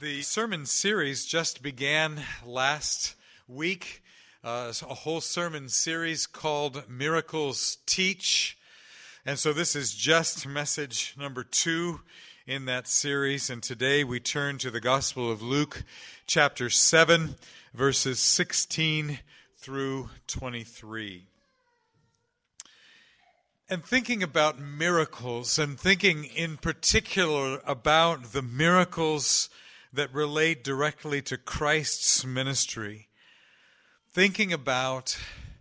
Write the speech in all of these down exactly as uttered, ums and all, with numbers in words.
The sermon series just began last week, uh, a whole sermon series called Miracles Teach. And so this is just message number two in that series. And today we turn to the Gospel of Luke, chapter seven, verses sixteen through twenty-three. And thinking about miracles, and thinking in particular about the miracles that relate directly to Christ's ministry, thinking about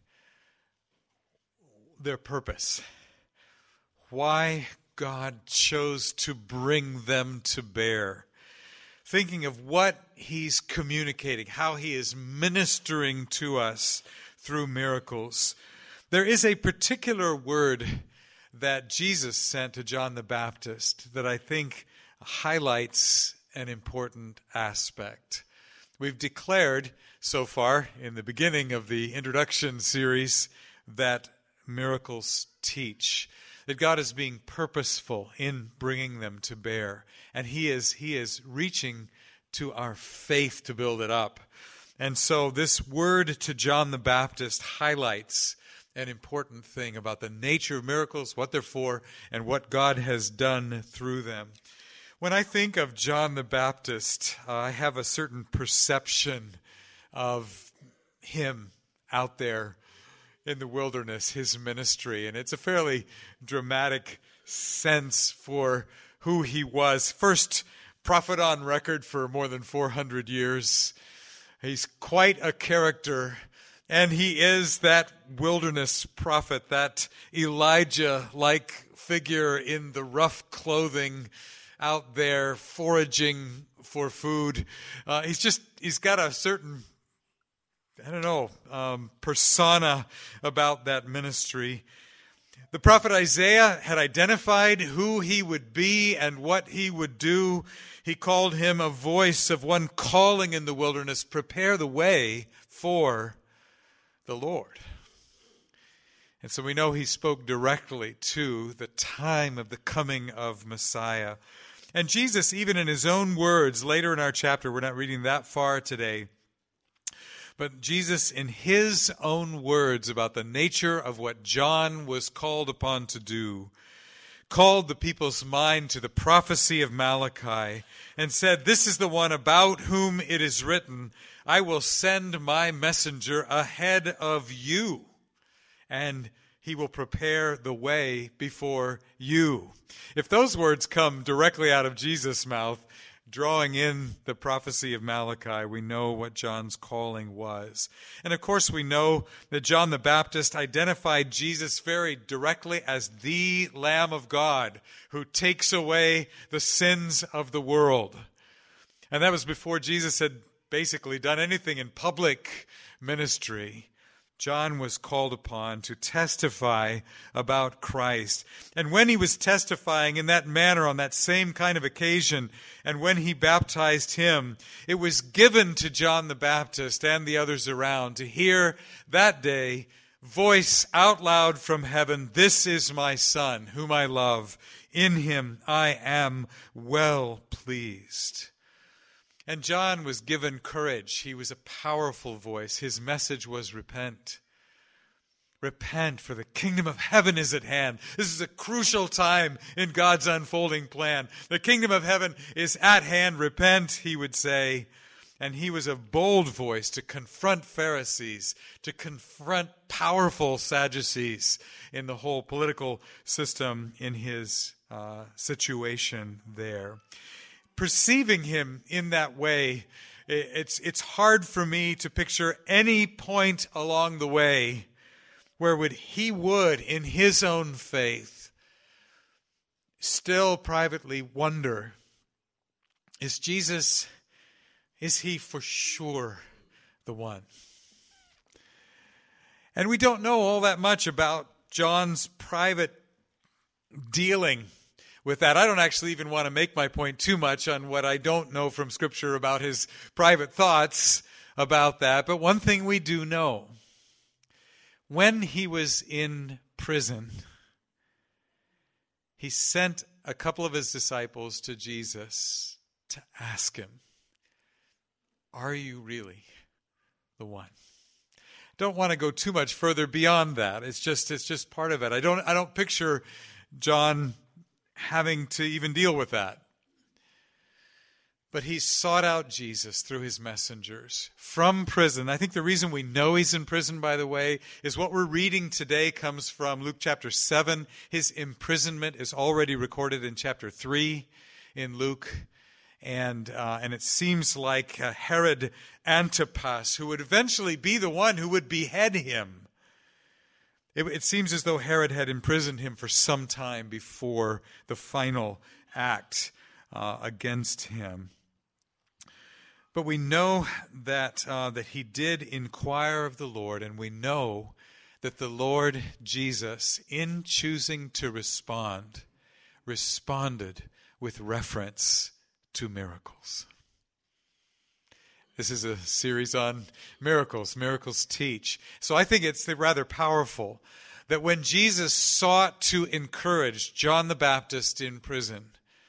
their purpose, why God chose to bring them to bear, thinking of what He's communicating, how He is ministering to us through miracles. There is a particular word that Jesus sent to John the Baptist that I think highlights an important aspect. We've declared so far in the beginning of the introduction series that miracles teach, that God is being purposeful in bringing them to bear, and He is He is reaching to our faith to build it up. And so this word to John the Baptist highlights an important thing about the nature of miracles, what they're for, and what God has done through them. When I think of John the Baptist, uh, I have a certain perception of him out there in the wilderness, his ministry, and it's a fairly dramatic sense for who he was. First prophet on record for more than four hundred years. He's quite a character. And he is that wilderness prophet, that Elijah-like figure in the rough clothing out there foraging for food. Uh, he's just, he's got a certain, I don't know, um, persona about that ministry. The prophet Isaiah had identified who he would be and what he would do. He called him a voice of one calling in the wilderness, prepare the way for the Lord. And so we know he spoke directly to the time of the coming of Messiah. And Jesus, even in his own words, later in our chapter, we're not reading that far today, but Jesus, in his own words about the nature of what John was called upon to do, called the people's mind to the prophecy of Malachi and said, "This is the one about whom it is written, I will send my messenger ahead of you, and he will prepare the way before you." If those words come directly out of Jesus' mouth, drawing in the prophecy of Malachi, we know what John's calling was. And of course we know that John the Baptist identified Jesus very directly as the Lamb of God who takes away the sins of the world. And that was before Jesus had basically done anything in public ministry. John was called upon to testify about Christ. And when he was testifying in that manner on that same kind of occasion, and when he baptized him, it was given to John the Baptist and the others around to hear that day, voice out loud from heaven, "This is my Son, whom I love. In him I am well pleased." And John was given courage. He was a powerful voice. His message was repent. Repent, for the kingdom of heaven is at hand. This is a crucial time in God's unfolding plan. The kingdom of heaven is at hand. Repent, he would say. And he was a bold voice to confront Pharisees, to confront powerful Sadducees in the whole political system in his uh, situation there. Perceiving him in that way, it's it's hard for me to picture any point along the way where would he would, in his own faith, still privately wonder, is Jesus, is he for sure the one? And we don't know all that much about John's private dealing with that. I don't actually even want to make my point too much on what I don't know from Scripture about his private thoughts about that. But one thing we do know, when he was in prison, he sent a couple of his disciples to Jesus to ask him, are you really the one? Don't want to go too much further beyond that. It's just it's just part of it. I don't I don't picture John having to even deal with that. But he sought out Jesus through his messengers from prison. I think the reason we know he's in prison, by the way, is what we're reading today comes from Luke chapter seven. His imprisonment is already recorded in chapter three in Luke. And uh, and it seems like uh, Herod Antipas, who would eventually be the one who would behead him. It, it seems as though Herod had imprisoned him for some time before the final act uh, against him. But we know that uh, that he did inquire of the Lord, and we know that the Lord Jesus, in choosing to respond, responded with reference to miracles. This is a series on miracles. Miracles teach. So I think it's rather powerful that when Jesus sought to encourage John the Baptist in prison,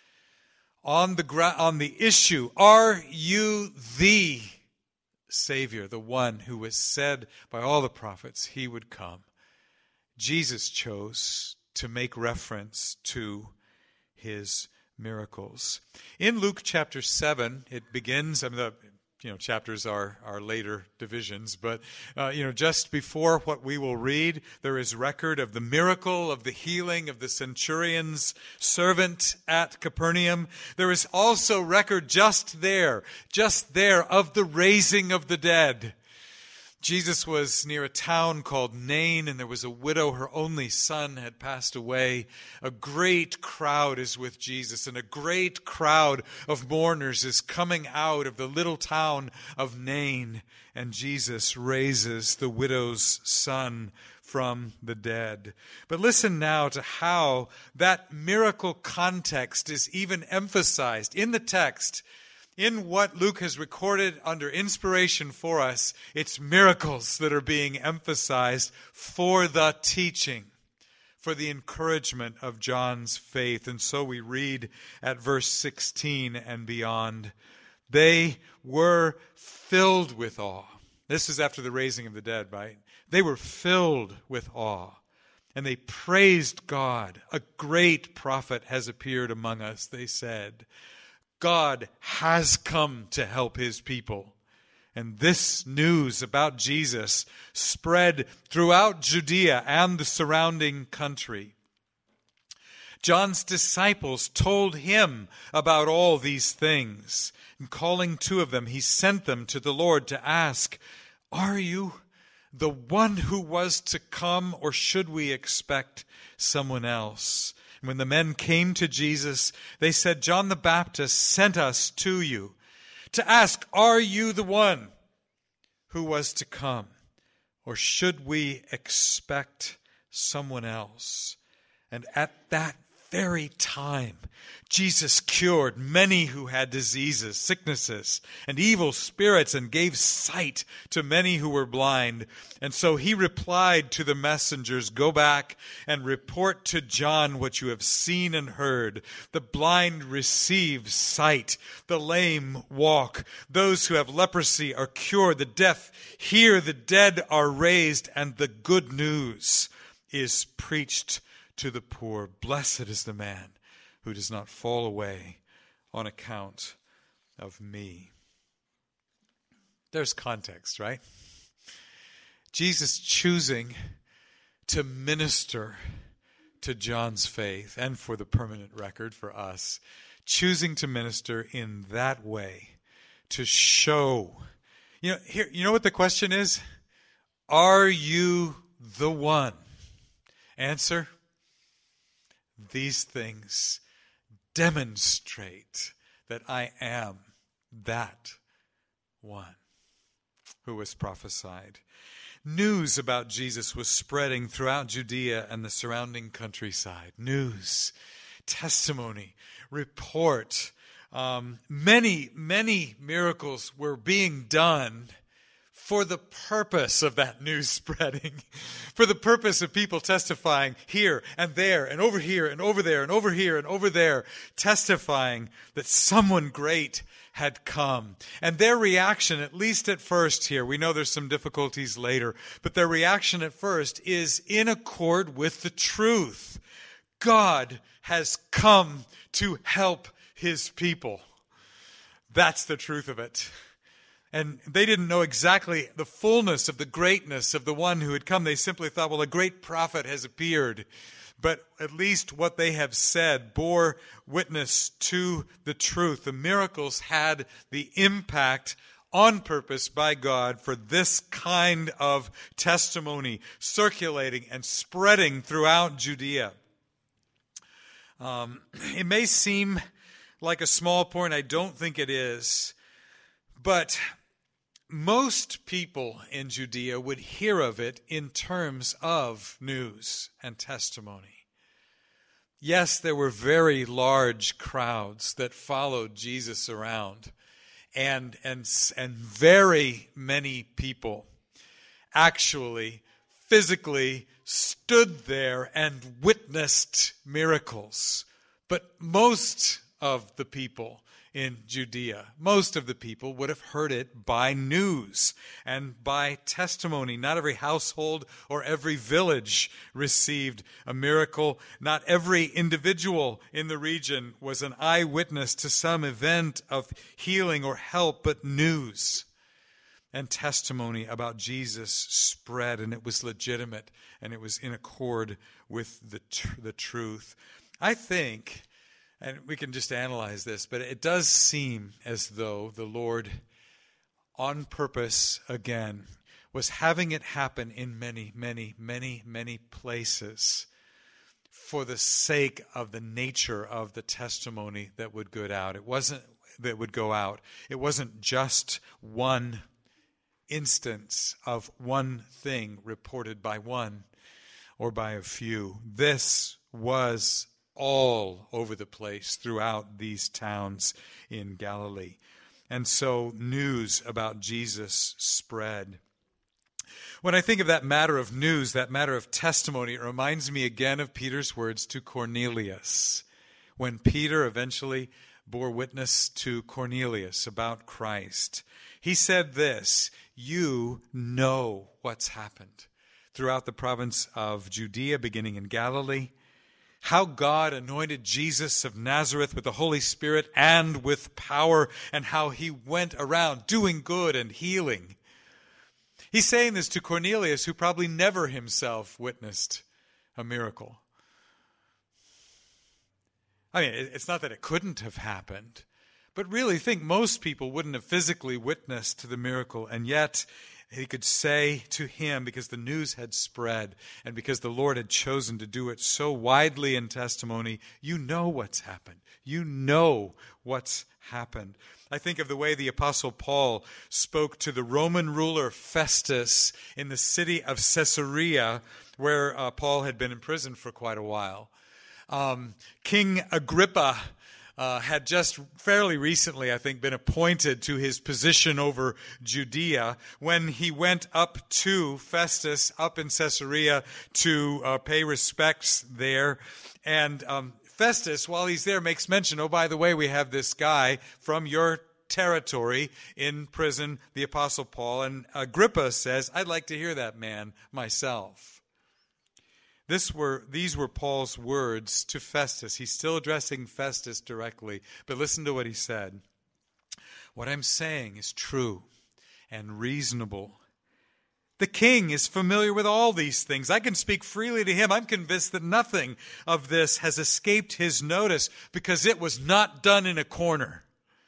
on the gra- on the issue, are you the Savior, the one who was said by all the prophets he would come, Jesus chose to make reference to his miracles. In Luke chapter seven, it begins, I mean, the you know, chapters are, are later divisions, but, uh, you know, just before what we will read, there is record of the miracle of the healing of the centurion's servant at Capernaum. There is also record just there, just there of the raising of the dead. Jesus was near a town called Nain, and there was a widow. Her only son had passed away. A great crowd is with Jesus, and a great crowd of mourners is coming out of the little town of Nain, and Jesus raises the widow's son from the dead. But listen now to how that miracle context is even emphasized in the text. In what Luke has recorded under inspiration for us, it's miracles that are being emphasized for the teaching, for the encouragement of John's faith. And so we read at verse sixteen and beyond, they were filled with awe. This is after the raising of the dead, right? They were filled with awe, and they praised God. A great prophet has appeared among us, they said. God has come to help his people. And this news about Jesus spread throughout Judea and the surrounding country. John's disciples told him about all these things. And calling two of them, he sent them to the Lord to ask, are you the one who was to come, or should we expect someone else? When the men came to Jesus, they said, John the Baptist sent us to you to ask, are you the one who was to come? Or should we expect someone else? And at that very time, Jesus cured many who had diseases, sicknesses, and evil spirits, and gave sight to many who were blind. And so he replied to the messengers, go back and report to John what you have seen and heard. The blind receive sight, the lame walk, those who have leprosy are cured, the deaf hear, the dead are raised, and the good news is preached to the poor. Blessed is the man who does not fall away on account of me. There's context, right? Jesus choosing to minister to John's faith, and for the permanent record for us, choosing to minister in that way to show. You know, here, you know what the question is? Are you the one? Answer: these things demonstrate that I am that one who was prophesied. News about Jesus was spreading throughout Judea and the surrounding countryside. News, testimony, report. Um, many, many miracles were being done for the purpose of that news spreading, for the purpose of people testifying here and there and over here and over there and over here and over there, testifying that someone great had come. And their reaction, at least at first here, we know there's some difficulties later, but their reaction at first is in accord with the truth. God has come to help his people. That's the truth of it. And they didn't know exactly the fullness of the greatness of the one who had come. They simply thought, well, a great prophet has appeared. But at least what they have said bore witness to the truth. The miracles had the impact on purpose by God for this kind of testimony circulating and spreading throughout Judea. Um, it may seem like a small point. I don't think it is. But most people in Judea would hear of it in terms of news and testimony. Yes, there were very large crowds that followed Jesus around, and and and very many people actually physically stood there and witnessed miracles. But most of the people in Judea, most of the people would have heard it by news and by testimony. Not every household or every village received a miracle. Not every individual in the region was an eyewitness to some event of healing or help, but news and testimony about Jesus spread, and it was legitimate, and it was in accord with the tr- the truth. I think, and we can just analyze this, but it does seem as though the Lord, on purpose again, was having it happen in many, many, many, many places for the sake of the nature of the testimony that would go out. It wasn't that would go out. It wasn't just one instance of one thing reported by one or by a few. This was all over the place throughout these towns in Galilee. And so news about Jesus spread. When I think of that matter of news, that matter of testimony, it reminds me again of Peter's words to Cornelius. When Peter eventually bore witness to Cornelius about Christ, he said this, "You know what's happened throughout the province of Judea, beginning in Galilee, how God anointed Jesus of Nazareth with the Holy Spirit and with power, and how he went around doing good and healing." He's saying this to Cornelius, who probably never himself witnessed a miracle. I mean, it's not that it couldn't have happened, but really think most people wouldn't have physically witnessed to the miracle, and yet he could say to him, because the news had spread and because the Lord had chosen to do it so widely in testimony, you know what's happened. You know what's happened. I think of the way the Apostle Paul spoke to the Roman ruler Festus in the city of Caesarea, where uh, Paul had been imprisoned for quite a while. Um, King Agrippa Uh, had just fairly recently, I think, been appointed to his position over Judea when he went up to Festus up in Caesarea to uh, pay respects there. And um, Festus, while he's there, makes mention, oh, by the way, we have this guy from your territory in prison, the Apostle Paul. And Agrippa says, I'd like to hear that man myself. This were These were Paul's words to Festus. He's still addressing Festus directly, but listen to what he said. What I'm saying is true and reasonable. The king is familiar with all these things. I can speak freely to him. I'm convinced that nothing of this has escaped his notice because it was not done in a corner.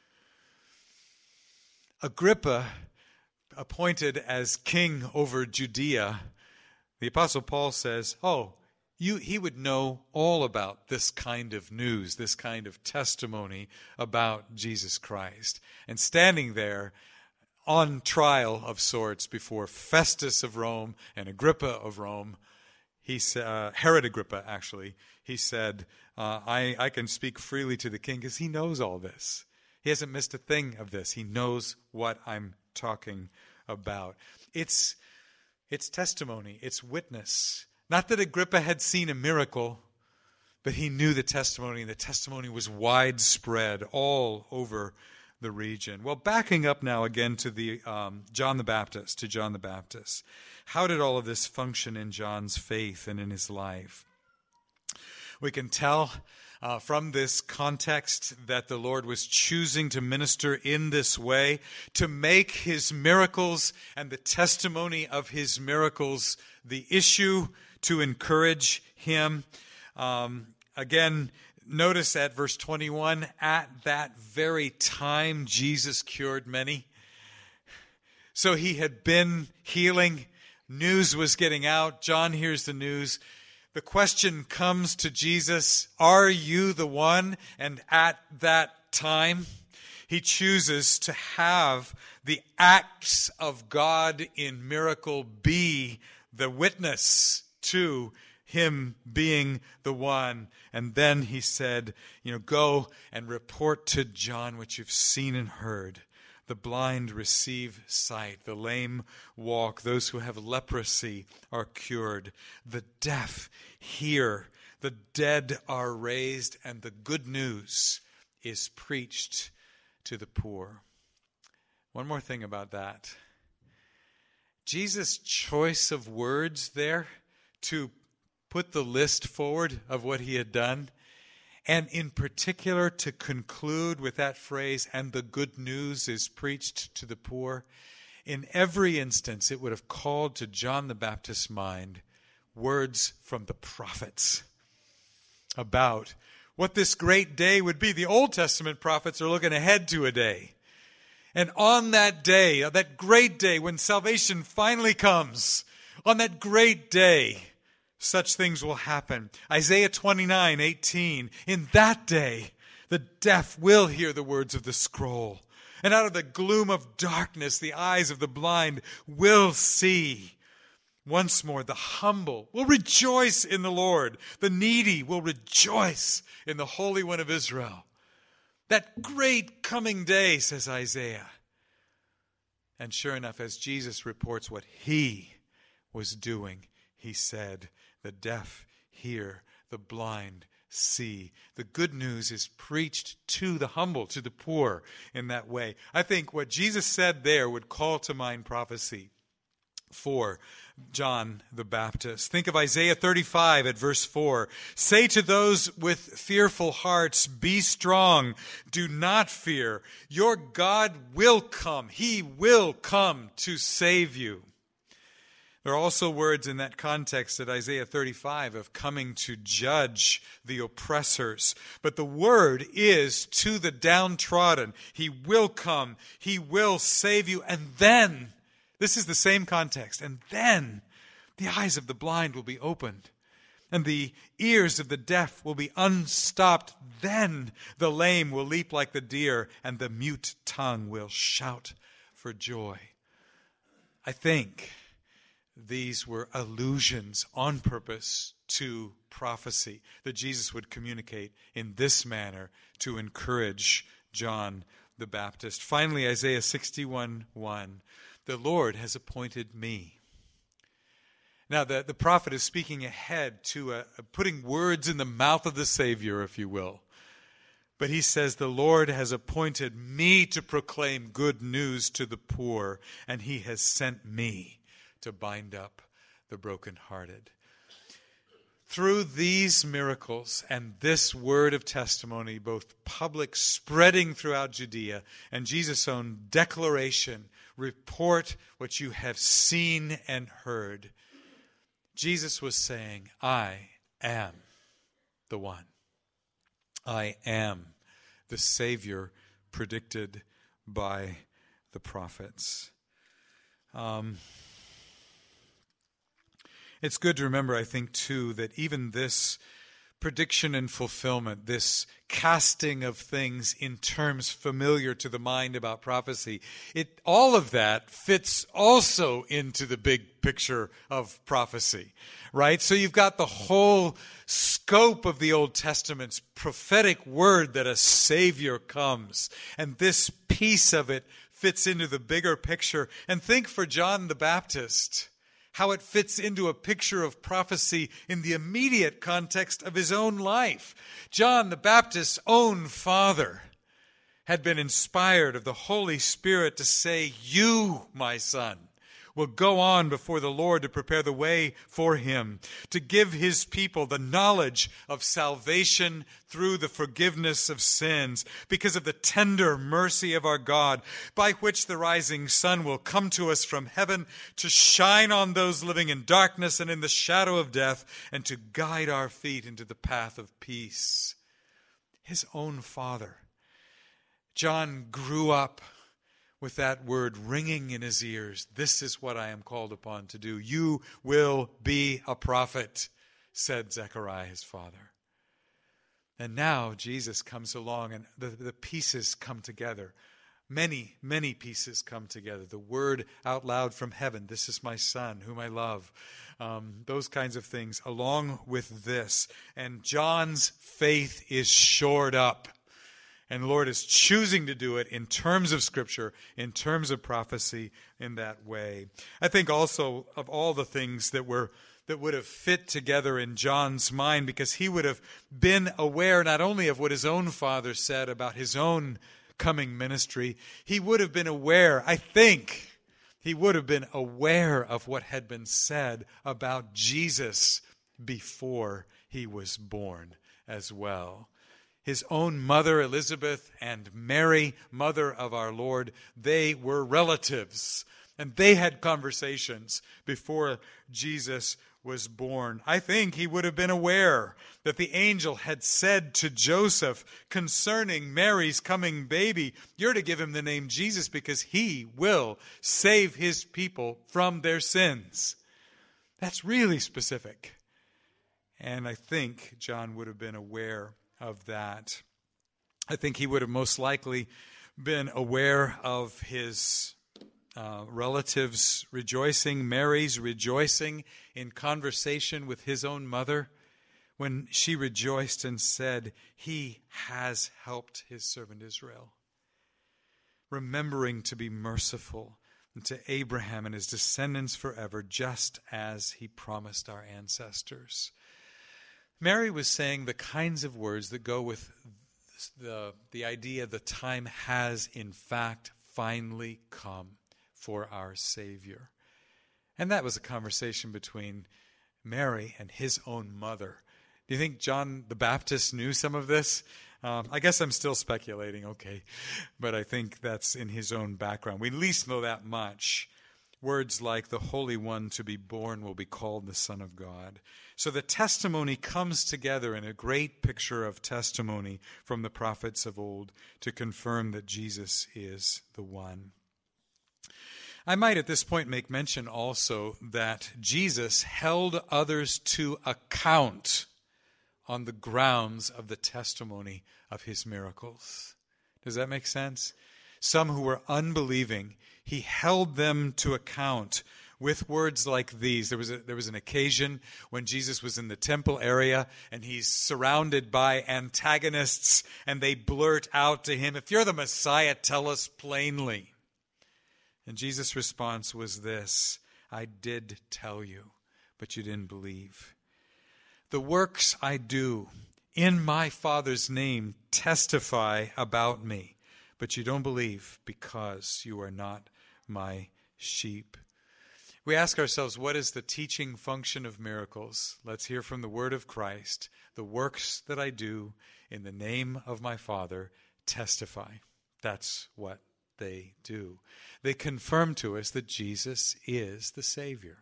Agrippa, appointed as king over Judea, the Apostle Paul says, oh, you, he would know all about this kind of news, this kind of testimony about Jesus Christ. And standing there on trial of sorts before Festus of Rome and Agrippa of Rome, he said, uh, Herod Agrippa actually, he said, uh, I, I can speak freely to the king because he knows all this. He hasn't missed a thing of this. He knows what I'm talking about. It's It's testimony. It's witness. Not that Agrippa had seen a miracle, but he knew the testimony, and the testimony was widespread all over the region. Well, backing up now again to the um, John the Baptist, to John the Baptist. How did all of this function in John's faith and in his life? We can tell uh, from this context that the Lord was choosing to minister in this way, to make his miracles and the testimony of his miracles the issue, to encourage him. Um, again, notice at verse twenty-one, at that very time Jesus cured many. So he had been healing. News was getting out. John hears the news. The question comes to Jesus, are you the one? And at that time, he chooses to have the acts of God in miracle be the witness to him being the one. And then he said, you know, go and report to John what you've seen and heard. The blind receive sight, the lame walk, those who have leprosy are cured, the deaf hear, the dead are raised, and the good news is preached to the poor. One more thing about that. Jesus' choice of words there to put the list forward of what he had done, and in particular to conclude with that phrase, and the good news is preached to the poor. In every instance, it would have called to John the Baptist's mind words from the prophets about what this great day would be. The Old Testament prophets are looking ahead to a day. And on that day, that great day when salvation finally comes, on that great day, such things will happen. Isaiah twenty-nine eighteen. In that day, the deaf will hear the words of the scroll. And out of the gloom of darkness, the eyes of the blind will see. Once more, the humble will rejoice in the Lord. The needy will rejoice in the Holy One of Israel. That great coming day, says Isaiah. And sure enough, as Jesus reports what he was doing, he said, the deaf hear, the blind see. The good news is preached to the humble, to the poor in that way. I think what Jesus said there would call to mind prophecy for John the Baptist. Think of Isaiah thirty-five at verse four. Say to those with fearful hearts, be strong, do not fear. Your God will come. He will come to save you. There are also words in that context at Isaiah thirty-five of coming to judge the oppressors. But the word is to the downtrodden. He will come. He will save you. And then, this is the same context, and then the eyes of the blind will be opened, and the ears of the deaf will be unstopped. Then the lame will leap like the deer, and the mute tongue will shout for joy. I think these were allusions on purpose to prophecy that Jesus would communicate in this manner to encourage John the Baptist. Finally, Isaiah sixty-one one. The Lord has appointed me. Now, the, the prophet is speaking ahead to a, a putting words in the mouth of the Savior, if you will. But he says, the Lord has appointed me to proclaim good news to the poor, and he has sent me to bind up the brokenhearted. Through these miracles and this word of testimony, both public, spreading throughout Judea, and Jesus' own declaration, report what you have seen and heard, Jesus was saying, I am the one. I am the Savior predicted by the prophets. Um, it's good to remember, I think, too, that even this prediction and fulfillment, this casting of things in terms familiar to the mind about prophecy, it all of that fits also into the big picture of prophecy, right? So you've got the whole scope of the Old Testament's prophetic word that a Savior comes, and this piece of it fits into the bigger picture. And think for John the Baptist, how it fits into a picture of prophecy in the immediate context of his own life. John the Baptist's own father had been inspired of the Holy Spirit to say, "You, my son, will go on before the Lord to prepare the way for him, to give his people the knowledge of salvation through the forgiveness of sins, because of the tender mercy of our God, by which the rising sun will come to us from heaven to shine on those living in darkness and in the shadow of death, and to guide our feet into the path of peace." His own Father. John grew up with that word ringing in his ears. "This is what I am called upon to do. You will be a prophet," said Zechariah, his father. And now Jesus comes along and the, the pieces come together. Many, many pieces come together. The word out loud from heaven, "This is my son whom I love." Um, those kinds of things along with this. And John's faith is shored up. And the Lord is choosing to do it in terms of Scripture, in terms of prophecy, in that way. I think also of all the things that were that would have fit together in John's mind, because he would have been aware not only of what his own father said about his own coming ministry, he would have been aware, I think, he would have been aware of what had been said about Jesus before he was born as well. His own mother, Elizabeth, and Mary, mother of our Lord, they were relatives. And they had conversations before Jesus was born. I think he would have been aware that the angel had said to Joseph concerning Mary's coming baby, "You're to give him the name Jesus because he will save his people from their sins." That's really specific. And I think John would have been aware of that. I think he would have most likely been aware of his uh, relatives rejoicing, Mary's rejoicing in conversation with his own mother when she rejoiced and said, "He has helped his servant Israel," remembering to be merciful to Abraham and his descendants forever, just as he promised our ancestors. Mary was saying the kinds of words that go with the, the idea the time has, in fact, finally come for our Savior. And that was a conversation between Mary and his own mother. Do you think John the Baptist knew some of this? Um, I guess I'm still speculating, okay. But I think that's in his own background. We at least know that much. Words like "the Holy One to be born will be called the Son of God." So the testimony comes together in a great picture of testimony from the prophets of old to confirm that Jesus is the one. I might at this point make mention also that Jesus held others to account on the grounds of the testimony of his miracles. Does that make sense? Some who were unbelieving, he held them to account with words like these. There was a, there was an occasion when Jesus was in the temple area and he's surrounded by antagonists, and they blurt out to him, "If you're the Messiah, tell us plainly." And Jesus' response was this, "I did tell you, but you didn't believe. The works I do in my Father's name testify about me, but you don't believe because you are not my sheep." We ask ourselves, what is the teaching function of miracles? Let's hear from the word of Christ. The works that I do in the name of my Father testify. That's what they do. They confirm to us that Jesus is the Savior.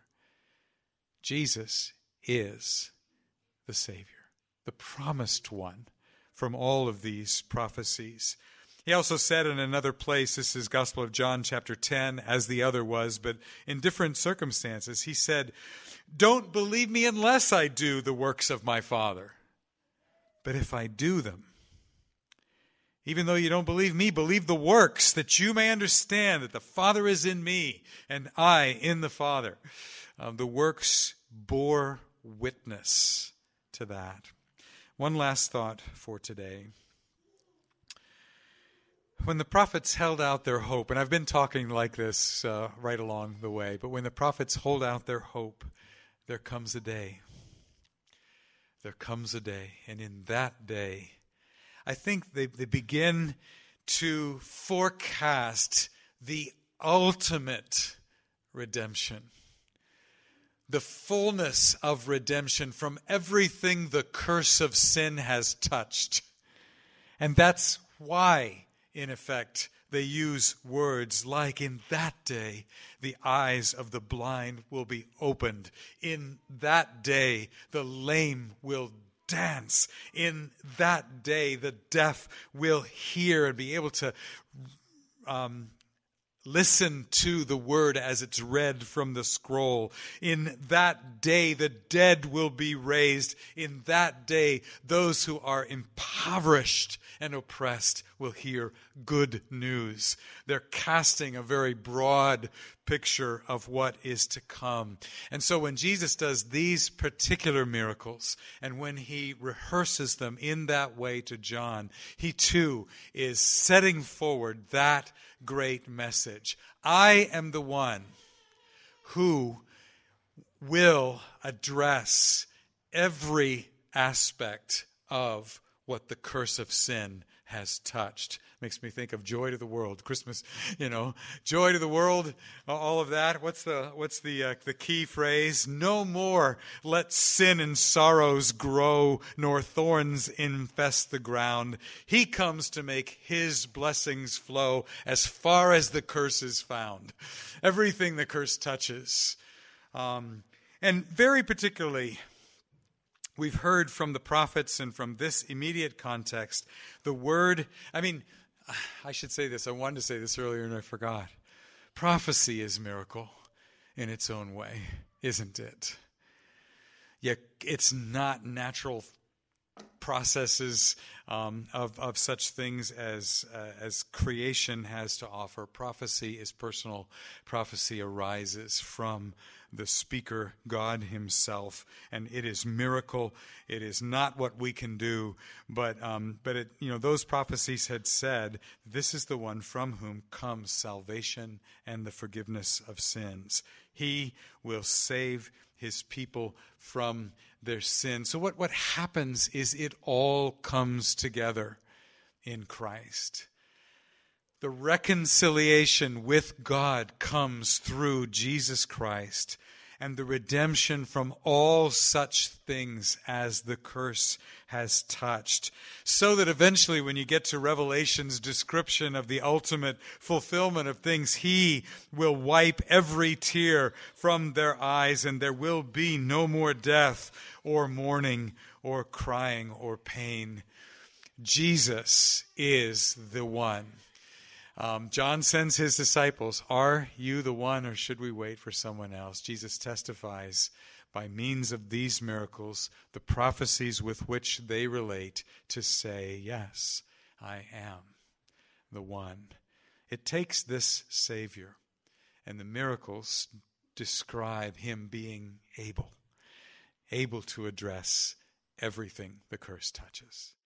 Jesus is the Savior, the promised one from all of these prophecies. He also said in another place, this is Gospel of John chapter ten, as the other was, but in different circumstances, he said, "Don't believe me unless I do the works of my Father. But if I do them, even though you don't believe me, believe the works, that you may understand that the Father is in me and I in the Father." Um, the works bore witness to that. One last thought for today. When the prophets held out their hope, and I've been talking like this uh, right along the way, but when the prophets hold out their hope, there comes a day. There comes a day, and in that day, I think they, they begin to forecast the ultimate redemption, the fullness of redemption from everything the curse of sin has touched. And that's why, in effect, they use words like, in that day, the eyes of the blind will be opened. In that day, the lame will dance. In that day, the deaf will hear and be able to um, listen to the word as it's read from the scroll. In that day, the dead will be raised. In that day, those who are impoverished and oppressed will hear good news. They're casting a very broad picture of what is to come. And so when Jesus does these particular miracles, and when he rehearses them in that way to John, he too is setting forward that great message. I am the one who will address every aspect of what the curse of sin has touched. Makes me think of joy to the world, Christmas, you know, joy to the world, all of that. What's the what's the uh, the key phrase? No more let sin and sorrows grow, nor thorns infest the ground. He comes to make his blessings flow as far as the curse is found. Everything the curse touches. Um, and very particularly, we've heard from the prophets and from this immediate context, the word, I mean, I should say this. I wanted to say this earlier and I forgot. Prophecy is miracle in its own way, isn't it? Yet it's not natural processes um, of, of such things as uh, as creation has to offer. Prophecy is personal. Prophecy arises from the speaker, God himself, and it is miracle. It is not what we can do, but um, but it, you know, those prophecies had said, this is the one from whom comes salvation and the forgiveness of sins. He will save his people from their sin. So what, what happens is it all comes together in Christ. The reconciliation with God comes through Jesus Christ, and the redemption from all such things as the curse has touched. So that eventually when you get to Revelation's description of the ultimate fulfillment of things, he will wipe every tear from their eyes, and there will be no more death or mourning or crying or pain. Jesus is the one. Um, John sends his disciples, are you the one, or should we wait for someone else? Jesus testifies by means of these miracles, the prophecies with which they relate, to say, yes, I am the one. It takes this Savior, and the miracles describe him being able, able to address everything the curse touches.